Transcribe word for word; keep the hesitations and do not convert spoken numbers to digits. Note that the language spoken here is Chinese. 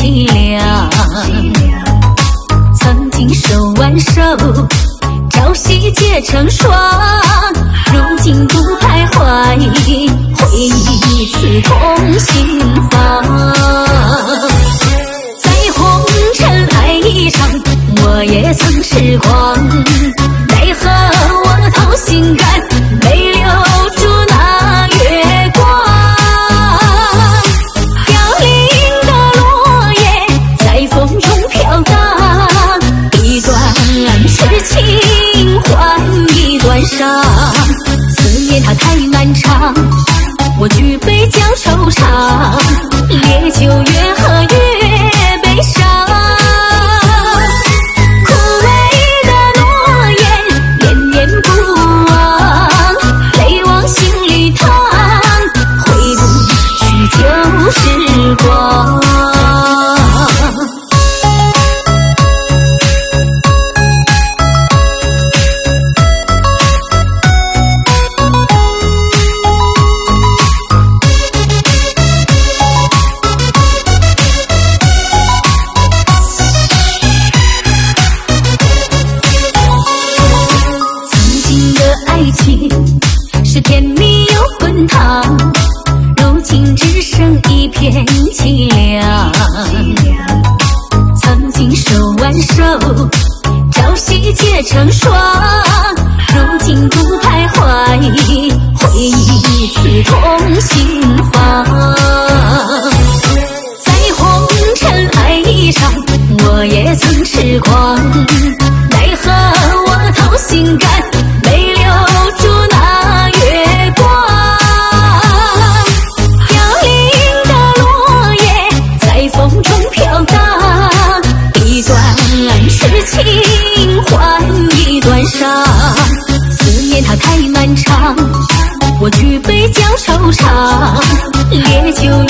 凄凉。曾经手挽手，朝夕结成双，如今独徘徊，回忆刺痛心房。在红尘爱一场，我也曾痴狂，奈何我掏心肝，没留住那月光。凋零的落叶在风中飘荡，一段痴情换一段伤。思念它太漫长，我举杯将惆怅，烈酒越喝越悲伤。枯萎的诺言念念不忘，泪往心里淌，回不去旧时光。是甜蜜又滚烫，如今只剩一片凄凉。曾经手挽手，朝夕结成双，如今独徘徊，回忆刺痛心房。在红尘爱一场，我也曾痴狂，奈何我掏心肝，没留住那月光。凋零的落叶在风中飘荡，一段痴情换一段伤。思念它太漫长，我举杯将惆怅，烈酒